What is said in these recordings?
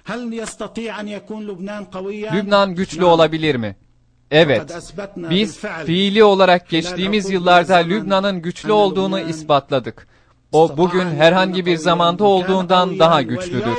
Lübnan güçlü olabilir mi? Evet, biz fiili olarak geçtiğimiz yıllarda Lübnan'ın güçlü olduğunu ispatladık. O bugün herhangi bir zamanda olduğundan daha güçlüdür.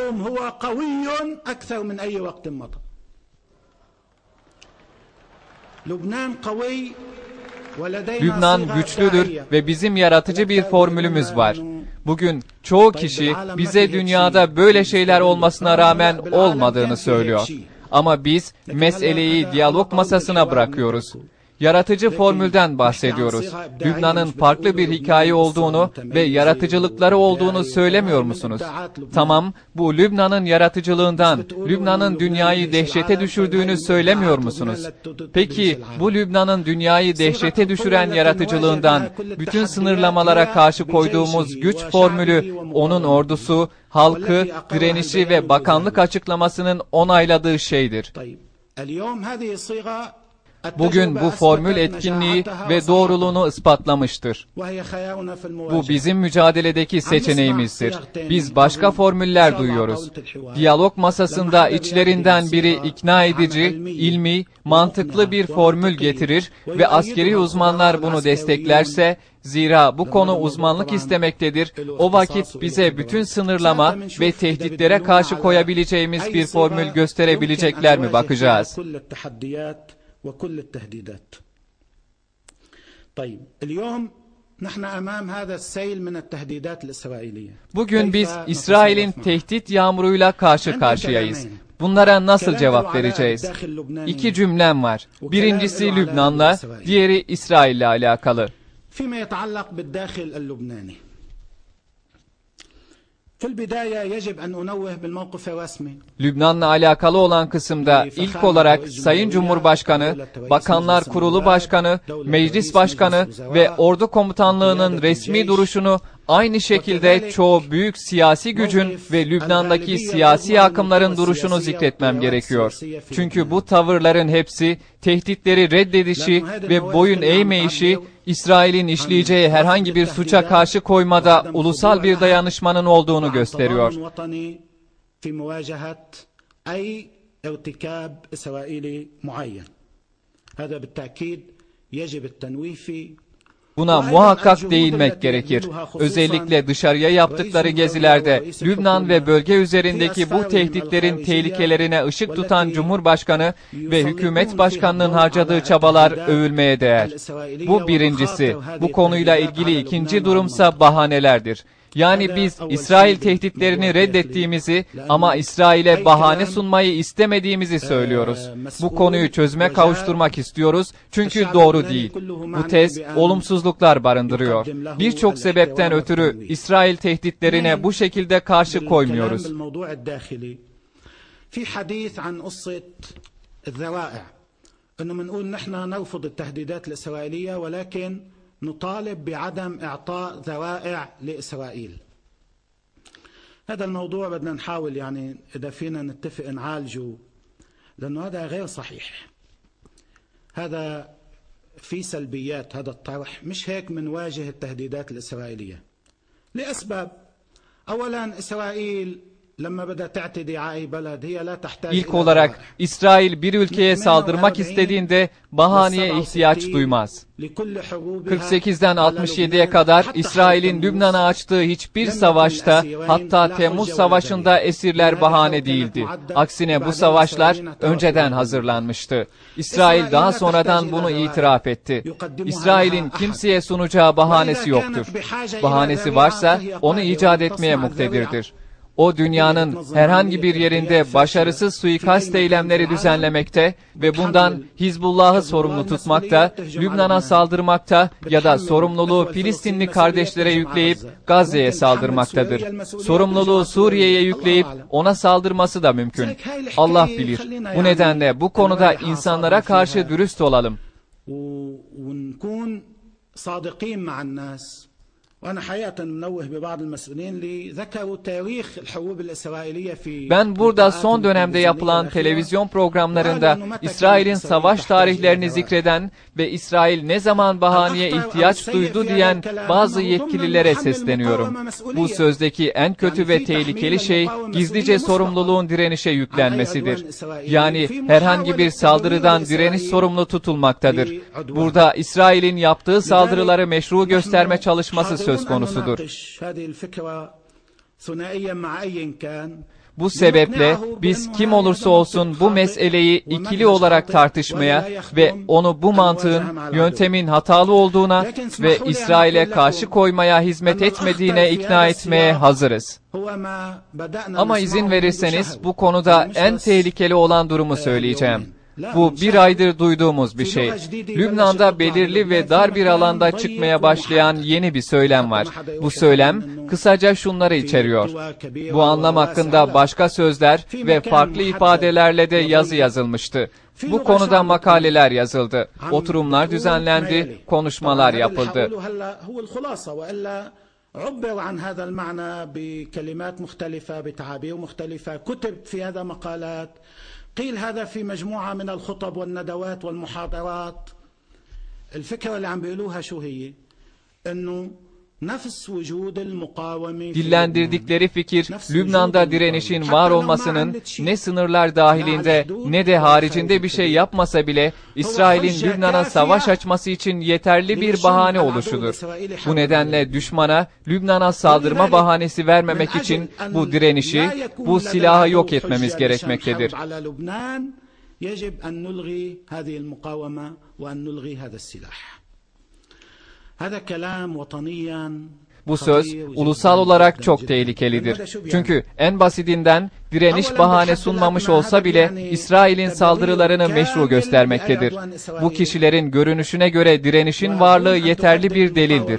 Lübnan güçlüdür ve bizim yaratıcı bir formülümüz var. Bugün çoğu kişi bize dünyada böyle şeyler olmasına rağmen olmadığını söylüyor. Ama biz meseleyi diyalog masasına bırakıyoruz. Yaratıcı formülden bahsediyoruz. Lübnan'ın farklı bir hikaye olduğunu ve yaratıcılıkları olduğunu söylemiyor musunuz? Tamam, bu Lübnan'ın yaratıcılığından, Lübnan'ın dünyayı dehşete düşürdüğünü söylemiyor musunuz? Peki, bu Lübnan'ın dünyayı dehşete düşüren yaratıcılığından, bütün sınırlamalara karşı koyduğumuz güç formülü, onun ordusu, halkı, direnişi ve bakanlık açıklamasının onayladığı şeydir. Bugün bu formül etkinliği ve doğruluğunu ispatlamıştır. Bu bizim mücadeledeki seçeneğimizdir. Biz başka formüller duyuyoruz. Diyalog masasında içlerinden biri ikna edici, ilmi, mantıklı bir formül getirir ve askeri uzmanlar bunu desteklerse, zira bu konu uzmanlık istemektedir, o vakit bize bütün sınırlama ve tehditlere karşı koyabileceğimiz bir formül gösterebilecekler mi bakacağız. وكل التهديدات. طيب اليوم نحن أمام هذا السيل من التهديدات الإسرائيلية. Bugün biz İsrail'in tehdit yağmuruyla karşı karşıyayız. Bunlara nasıl cevap vereceğiz? İki cümlem var. Birincisi Lübnan'la, diğeri İsrail'le alakalı. فيما يتعلق بالداخل اللبناني. Lübnan'la alakalı olan kısımda ilk olarak Sayın Cumhurbaşkanı, Bakanlar Kurulu Başkanı, Meclis Başkanı ve Ordu Komutanlığı'nın resmi duruşunu aynı şekilde çoğu büyük siyasi gücün ve Lübnan'daki siyasi akımların duruşunu zikretmem gerekiyor. Çünkü bu tavırların hepsi tehditleri reddedişi ve boyun eğmeyişi, İsrail'in işleyeceği herhangi bir suça karşı koymada ulusal bir dayanışmanın olduğunu gösteriyor. Buna muhakkak değinmek gerekir. Özellikle dışarıya yaptıkları gezilerde Lübnan ve bölge üzerindeki bu tehditlerin tehlikelerine ışık tutan Cumhurbaşkanı ve hükümet başkanının harcadığı çabalar övülmeye değer. Bu birincisi. Bu konuyla ilgili ikinci durumsa bahanelerdir. Yani biz İsrail tehditlerini reddettiğimizi ama İsrail'e bahane sunmayı istemediğimizi söylüyoruz. Bu konuyu çözüme kavuşturmak istiyoruz çünkü doğru değil. Bu tez olumsuzluklar barındırıyor. Birçok sebepten ötürü İsrail tehditlerine bu şekilde karşı koymuyoruz. نطالب بعدم إعطاء ذرائع لإسرائيل. هذا الموضوع بدنا نحاول يعني إذا فينا نتفق نعالجه لأنه هذا غير صحيح. هذا في سلبيات هذا الطرح مش هيك منواجه التهديدات الإسرائيلية لأسباب. أولا إسرائيل İlk olarak İsrail bir ülkeye saldırmak istediğinde bahaneye ihtiyaç duymaz. 48'den 67'ye kadar İsrail'in Lübnan'a açtığı hiçbir savaşta, hatta Temmuz Savaşı'nda esirler bahane değildi. Aksine bu savaşlar önceden hazırlanmıştı. İsrail daha sonradan bunu itiraf etti. İsrail'in kimseye sunacağı bahanesi yoktur. Bahanesi varsa onu icat etmeye muktedirdir. O dünyanın herhangi bir yerinde başarısız suikast eylemleri düzenlemekte ve bundan Hizbullah'ı sorumlu tutmakta, Lübnan'a saldırmakta ya da sorumluluğu Filistinli kardeşlere yükleyip Gazze'ye saldırmaktadır. Sorumluluğu Suriye'ye yükleyip ona saldırması da mümkün. Allah bilir. Bu nedenle bu konuda insanlara karşı dürüst olalım. Ben burada son dönemde yapılan televizyon programlarında İsrail'in savaş tarihlerini zikreden ve İsrail ne zaman bahaneye ihtiyaç duydu diyen bazı yetkililere sesleniyorum. Bu sözdeki en kötü ve tehlikeli şey gizlice sorumluluğun direnişe yüklenmesidir. Yani herhangi bir saldırıdan direniş sorumlu tutulmaktadır. Burada İsrail'in yaptığı saldırıları meşru gösterme çalışması söz konusudur. Bu sebeple biz kim olursa olsun bu meseleyi ikili olarak tartışmaya ve onu bu mantığın, yöntemin hatalı olduğuna ve İsrail'e karşı koymaya hizmet etmediğine ikna etmeye hazırız. Ama izin verirseniz bu konuda en tehlikeli olan durumu söyleyeceğim. Bu bir aydır duyduğumuz bir şey. Lübnan'da belirli ve dar bir alanda çıkmaya başlayan yeni bir söylem var. Bu söylem kısaca şunları içeriyor. Bu anlam hakkında başka sözler ve farklı ifadelerle de yazı yazılmıştı. Bu konuda makaleler yazıldı, oturumlar düzenlendi, konuşmalar yapıldı. عبر عن هذا المعنى بكلمات مختلفة بتعابير مختلفة كتب في هذا مقالات قيل هذا في مجموعة من الخطب والندوات والمحاضرات الفكرة اللي عم بيقولوها شو هي إنه Dillendirdikleri fikir, Lübnan'da direnişin var olmasının ne sınırlar dahilinde ne de haricinde bir şey yapmasa bile İsrail'in Lübnan'a savaş açması için yeterli bir bahane oluşudur. Bu nedenle düşmana Lübnan'a saldırma bahanesi vermemek için bu direnişi, bu silahı yok etmemiz gerekmektedir. Bu söz ulusal olarak çok tehlikelidir. Çünkü en basitinden direniş bahane sunmamış olsa bile İsrail'in saldırılarını meşru göstermektedir. Bu kişilerin görünüşüne göre direnişin varlığı yeterli bir delildir.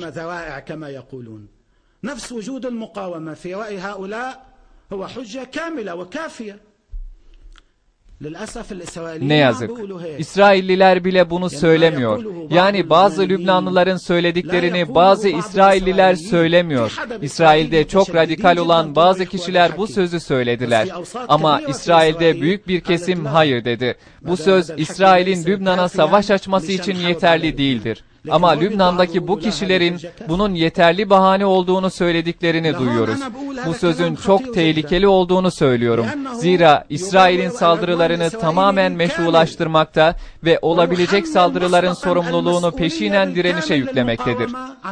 Ne yazık. İsrailliler bile bunu söylemiyor. Yani bazı Lübnanlıların söylediklerini bazı İsrailliler söylemiyor. İsrail'de çok radikal olan bazı kişiler bu sözü söylediler. Ama İsrail'de büyük bir kesim hayır dedi. Bu söz İsrail'in Lübnan'a savaş açması için yeterli değildir. Ama Lübnan'daki bu kişilerin bunun yeterli bahane olduğunu söylediklerini duyuyoruz. Bu sözün çok tehlikeli olduğunu söylüyorum. Zira İsrail'in saldırılarını tamamen meşrulaştırmakta ve olabilecek saldırıların sorumluluğunu peşinen direnişe yüklemektedir.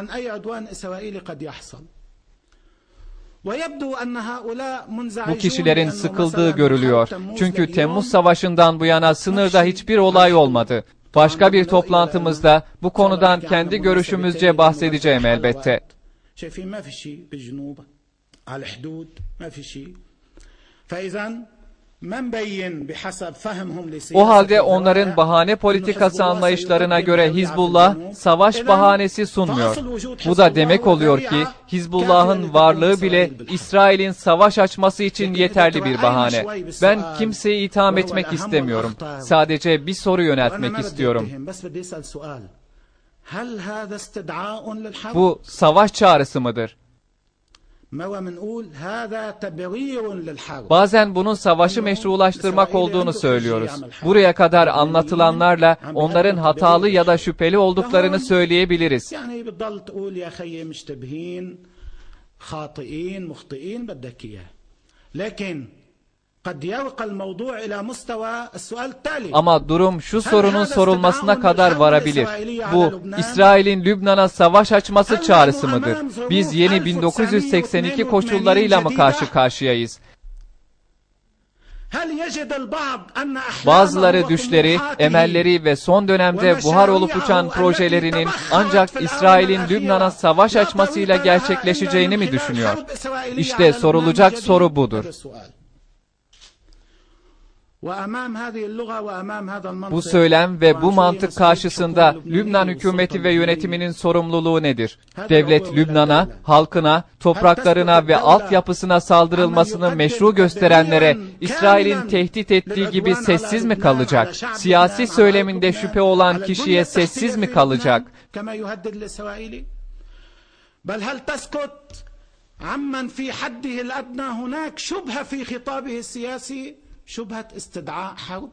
Bu kişilerin sıkıldığı görülüyor. Çünkü Temmuz Savaşı'ndan bu yana sınırda hiçbir olay olmadı. Başka bir toplantımızda bu konudan kendi görüşümüzce bahsedeceğim elbette. O halde onların bahane politikası anlayışlarına göre Hizbullah savaş bahanesi sunmuyor. Bu da demek oluyor ki Hizbullah'ın varlığı bile İsrail'in savaş açması için yeterli bir bahane. Ben kimseyi itham etmek istemiyorum. Sadece bir soru yöneltmek istiyorum. Bu savaş çağrısı mıdır? Bazen bunun savaşı meşrulaştırmak olduğunu söylüyoruz. Buraya kadar anlatılanlarla onların hatalı ya da şüpheli olduklarını söyleyebiliriz. Ama durum şu sorunun sorulmasına kadar varabilir. Bu, İsrail'in Lübnan'a savaş açması çağrısı mıdır? Biz yeni 1982 koşullarıyla mı karşı karşıyayız? Bazıları düşleri, emelleri ve son dönemde buhar olup uçan projelerinin ancak İsrail'in Lübnan'a savaş açmasıyla gerçekleşeceğini mi düşünüyor? İşte sorulacak soru budur. Bu söylem ve bu mantık karşısında Lübnan hükümeti ve yönetiminin sorumluluğu nedir? Devlet Lübnan'a, halkına, topraklarına ve altyapısına saldırılmasını meşru gösterenlere İsrail'in tehdit ettiği gibi sessiz mi kalacak? Siyasi söyleminde şüphe olan kişiye sessiz mi kalacak? بل هل تسكت عمن في حده الأدنى هناك شبهة في خطابه السياسي شبهة استدعاء حرب.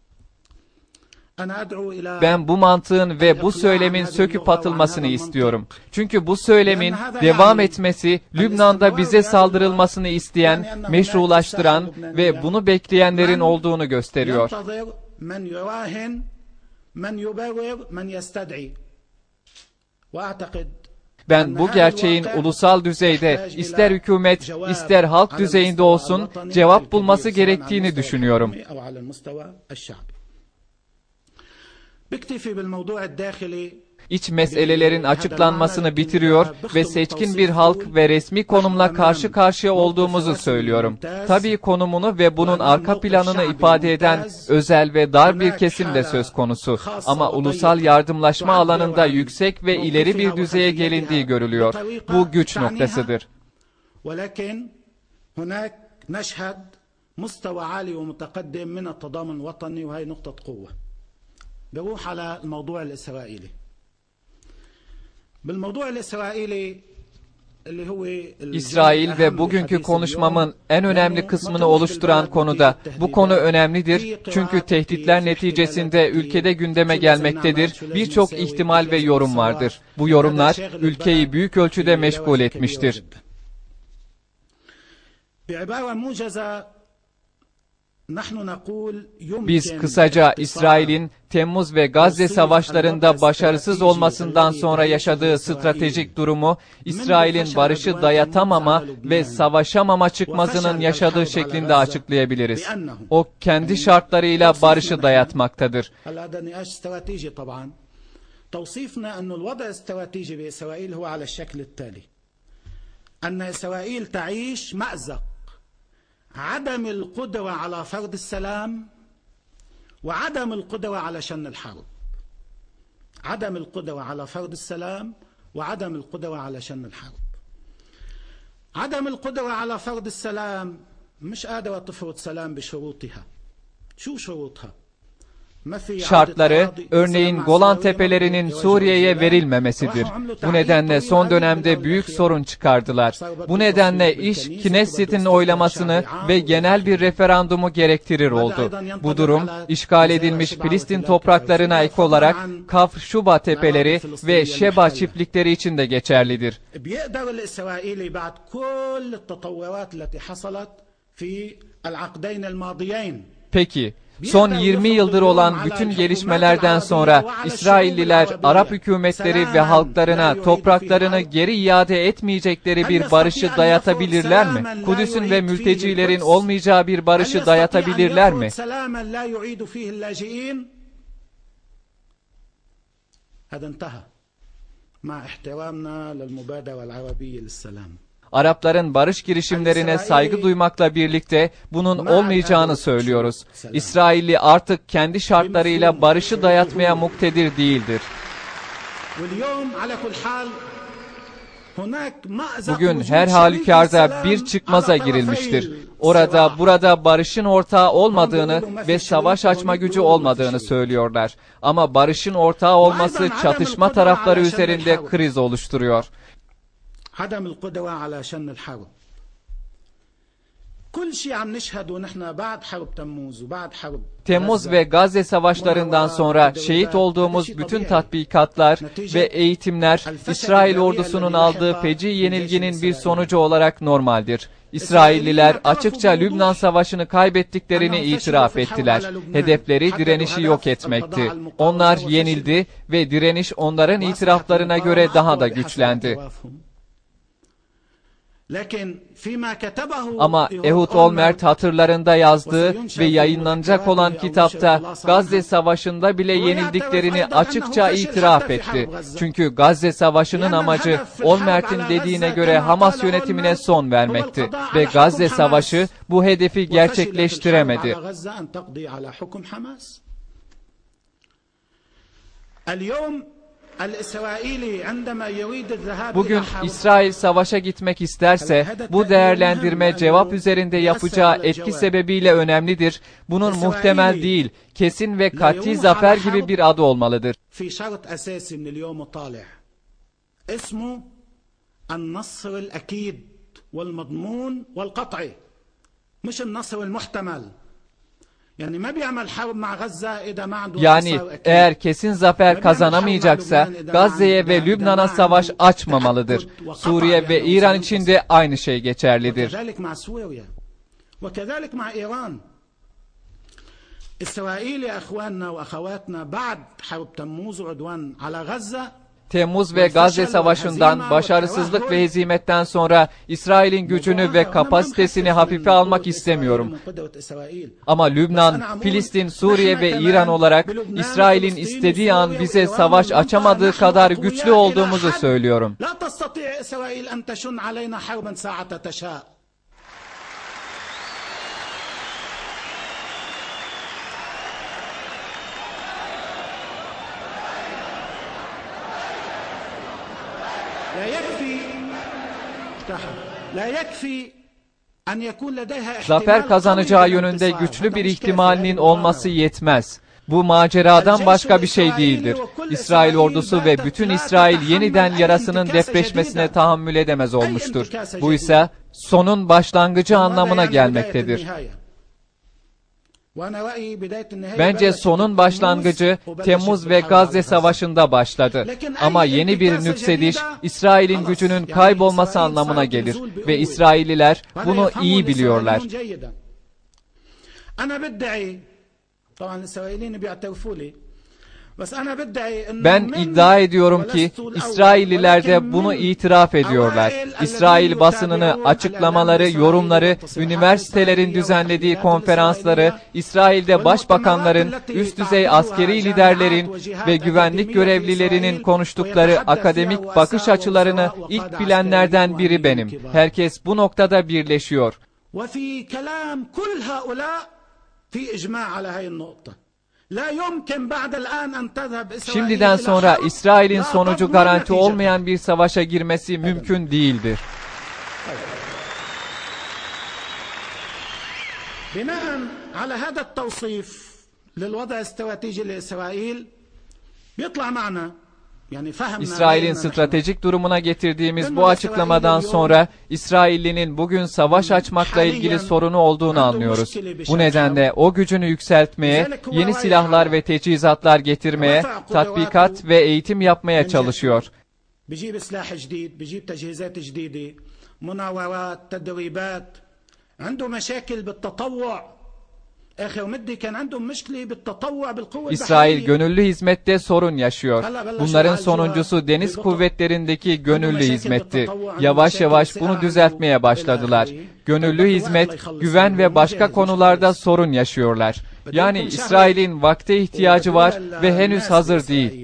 Ben bu mantığın ve bu söylemin söküp atılmasını istiyorum. Çünkü bu söylemin devam etmesi, Lübnan'da bize saldırılmasını isteyen, meşrulaştıran ve bunu bekleyenlerin olduğunu gösteriyor. Ben bu gerçeğin ulusal düzeyde, ister hükümet, ister halk düzeyinde olsun, cevap bulması gerektiğini düşünüyorum. İç meselelerin açıklanmasını bitiriyor ve seçkin bir halk ve resmi konumla karşı karşıya olduğumuzu söylüyorum. Tabii konumunu ve bunun arka planını ifade eden özel ve dar bir kesim de söz konusu. Ama ulusal yardımlaşma alanında yüksek ve ileri bir düzeye gelindiği görülüyor. Bu güç noktasıdır. بروح على الموضوع الإسرائيلي. بالموضوع الإسرائيلي اللي هو İsrail ve bugünkü konuşmamın en önemli kısmını oluşturan konuda bu konu önemlidir çünkü tehditler neticesinde ülkede gündeme gelmektedir. Birçok ihtimal ve yorum vardır. Bu yorumlar ülkeyi büyük ölçüde meşgul etmiştir. Biz kısaca İsrail'in Temmuz ve Gazze savaşlarında başarısız olmasından sonra yaşadığı stratejik durumu, İsrail'in barışı dayatamama ve savaşamama çıkmazının yaşadığı şeklinde açıklayabiliriz. O kendi şartlarıyla barışı dayatmaktadır. توصيفنا أن الوضع الاستراتيجي بإسرائيل هو على الشكل التالي أن إسرائيل تعيش مأزق عدم القدرة على فرض السلام وعدم القدرة على شن الحرب. عدم القدرة على فرض السلام وعدم القدرة على شن الحرب. عدم القدرة على فرض السلام مش قادرة تفرض سلام بشروطها. شو شروطها؟ Şartları, örneğin Golan Tepelerinin Suriye'ye verilmemesidir. Bu nedenle son dönemde büyük sorun çıkardılar. Bu nedenle iş Knesset'in oylamasını ve genel bir referandumu gerektirir oldu. Bu durum, işgal edilmiş Filistin topraklarına ek olarak Kafr Şuba Tepeleri ve Şeba çiftlikleri için de geçerlidir. Peki, son 20 yıldır olan bütün gelişmelerden sonra İsrailliler, Arap hükümetleri ve halklarına topraklarını geri iade etmeyecekleri bir barışı dayatabilirler mi? Kudüs'ün ve mültecilerin olmayacağı bir barışı dayatabilirler mi? Arapların barış girişimlerine saygı duymakla birlikte bunun olmayacağını söylüyoruz. İsrailli artık kendi şartlarıyla barışı dayatmaya muktedir değildir. Bugün her halükarda bir çıkmaza girilmiştir. Orada burada barışın ortağı olmadığını ve savaş açma gücü olmadığını söylüyorlar. Ama barışın ortağı olması çatışma tarafları üzerinde kriz oluşturuyor. عدم القدرة على شن الحرب. كل شيء عم نشهده نحن بعد حرب تموز وبعد حرب Temmuz ve Gazze savaşlarından sonra şehit olduğumuz bütün tatbikatlar ve eğitimler İsrail ordusunun aldığı feci yenilginin bir sonucu olarak normaldir. İsrailliler açıkça Lübnan Savaşı'nı kaybettiklerini itiraf ettiler. Hedefleri direnişi yok etmekti. Onlar yenildi ve direniş onların itiraflarına göre daha da güçlendi. Ama Ehud Olmert hatırlarında yazdığı ve yayınlanacak olan kitapta Gazze Savaşı'nda bile yenildiklerini açıkça itiraf etti. Çünkü Gazze Savaşı'nın amacı Olmert'in dediğine göre Hamas yönetimine son vermekti. Ve Gazze Savaşı bu hedefi gerçekleştiremedi. Bugün İsrail savaşa gitmek isterse bu değerlendirme cevap üzerinde yapacağı etki sebebiyle önemlidir. Bunun muhtemel değil, kesin ve kat'i zafer gibi bir adı olmalıdır. النصر الأكيد والمضمون والقطعي مش النصر المحتمل. Yani ما بيعمل حرب مع غزة إذا ما عنده Yani eğer kesin zafer kazanamayacaksa Gazze'ye ve Lübnan'a savaş açmamalıdır. Suriye ve İran için de aynı şey geçerlidir. وكذلك مع إيران. إسرائيل يا أخواننا وأخواتنا بعد حرب تموز وعدوان على غزة. Temmuz ve Gazze Savaşı'ndan başarısızlık ve hezimetten sonra İsrail'in gücünü ve kapasitesini hafife almak istemiyorum. Ama Lübnan, Filistin, Suriye ve İran olarak İsrail'in istediği an bize savaş açamadığı kadar güçlü olduğumuzu söylüyorum. Zafer kazanacağı yönünde güçlü bir ihtimalinin olması yetmez. Bu maceradan başka bir şey değildir. İsrail ordusu ve bütün İsrail yeniden yarasının depreşmesine tahammül edemez olmuştur. Bu ise sonun başlangıcı anlamına gelmektedir. Bence sonun başlangıcı Temmuz ve Gazze Savaşı'nda başladı. Ama yeni bir nüksediş İsrail'in gücünün kaybolması anlamına gelir ve İsrailliler bunu iyi biliyorlar. Ben iddia ediyorum ki İsrailliler de bunu itiraf ediyorlar. İsrail basınını, açıklamaları, yorumları, üniversitelerin düzenlediği konferansları, İsrail'de başbakanların, üst düzey askeri liderlerin ve güvenlik görevlilerinin konuştukları akademik bakış açılarını ilk bilenlerden biri benim. Herkes bu noktada birleşiyor. Şimdiden sonra İsrail'in sonucu garanti olmayan bir savaşa girmesi mümkün değildir. بناء على هذا التوصيف للوضع الاستراتيجي لإسرائيل بيطلع معنا. İsrail'in stratejik durumuna getirdiğimiz bu açıklamadan sonra İsraillinin bugün savaş açmakla ilgili sorunu olduğunu anlıyoruz. Bu nedenle o gücünü yükseltmeye, yeni silahlar ve teçhizatlar getirmeye, tatbikat ve eğitim yapmaya çalışıyor. İsrail gönüllü hizmette sorun yaşıyor. Bunların sonuncusu deniz kuvvetlerindeki gönüllü hizmetti. Yavaş yavaş bunu düzeltmeye başladılar. Gönüllü hizmet, güven ve başka konularda sorun yaşıyorlar. Yani İsrail'in vakte ihtiyacı var ve henüz hazır değil.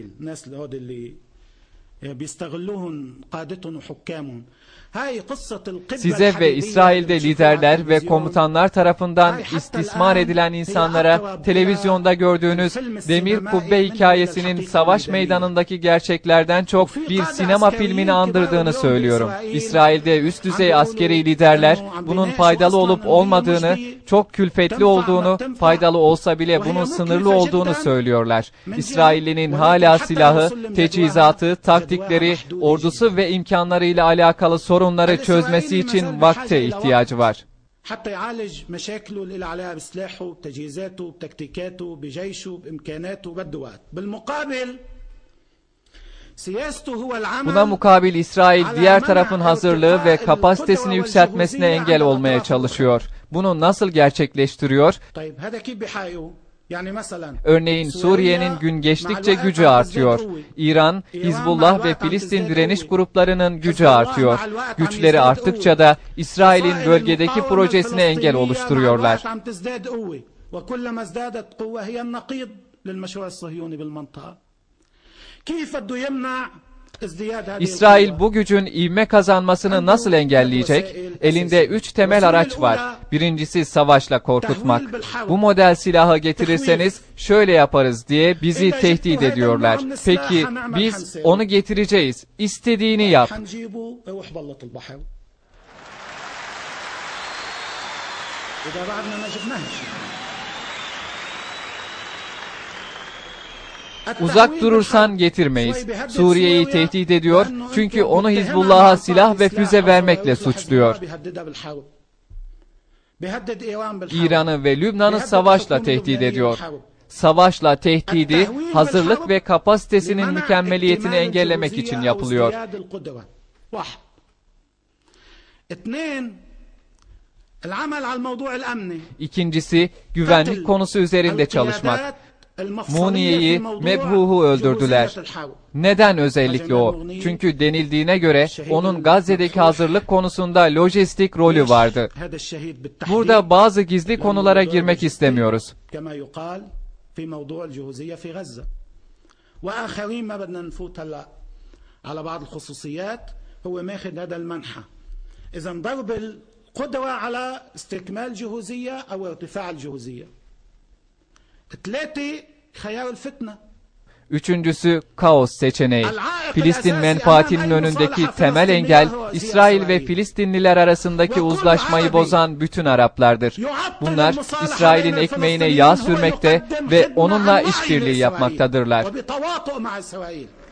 Size ve İsrail'de liderler ve komutanlar tarafından istismar edilen insanlara televizyonda gördüğünüz demir kubbe hikayesinin savaş meydanındaki gerçeklerden çok bir sinema filmini andırdığını söylüyorum. İsrail'de üst düzey askeri liderler bunun faydalı olup olmadığını, çok külfetli olduğunu, faydalı olsa bile bunun sınırlı olduğunu söylüyorlar. İsrail'in hala silahı, teçhizatı, taktikleri, ordusu ve imkanlarıyla alakalı sorunları çözmesi için vakte ihtiyacı var. Buna mukabil İsrail diğer tarafın hazırlığı ve kapasitesini yükseltmesine engel olmaya çalışıyor. Bunu nasıl gerçekleştiriyor? Örneğin Suriye'nin gün geçtikçe gücü artıyor. İran, Hizbullah ve Filistin direniş gruplarının gücü artıyor. Güçleri arttıkça da İsrail'in bölgedeki projesine engel oluşturuyorlar. İsrail bu gücün ivme kazanmasını nasıl engelleyecek? Elinde 3 temel araç var. Birincisi savaşla korkutmak. Bu model silahı getirirseniz şöyle yaparız diye bizi tehdit ediyorlar. Peki biz onu getireceğiz. İstediğini yap. Uzak durursan getirmeyiz. Suriye'yi tehdit ediyor çünkü onu Hizbullah'a silah ve füze vermekle suçluyor. İran'ı ve Lübnan'ı savaşla tehdit ediyor. Savaşla tehdidi, hazırlık ve kapasitesinin mükemmeliyetini engellemek için yapılıyor. İkincisi, güvenlik konusu üzerinde çalışmak. Muniye'yi, Mebhuh'u öldürdüler. Neden özellikle o? Çünkü denildiğine göre onun Gazze'deki hazırlık konusunda lojistik rolü vardı. Burada bazı gizli konulara girmek istemiyoruz. قدرة على استكمال جهوزية أو ارتفاع الجهوزية. ثلاثة خيار الفتنة. Üçüncüsü kaos seçeneği. Filistin menfaatinin önündeki temel engel, İsrail ve Filistinliler arasındaki uzlaşmayı bozan bütün Araplardır. Bunlar İsrail'in ekmeğine yağ sürmekte ve onunla işbirliği yapmaktadırlar.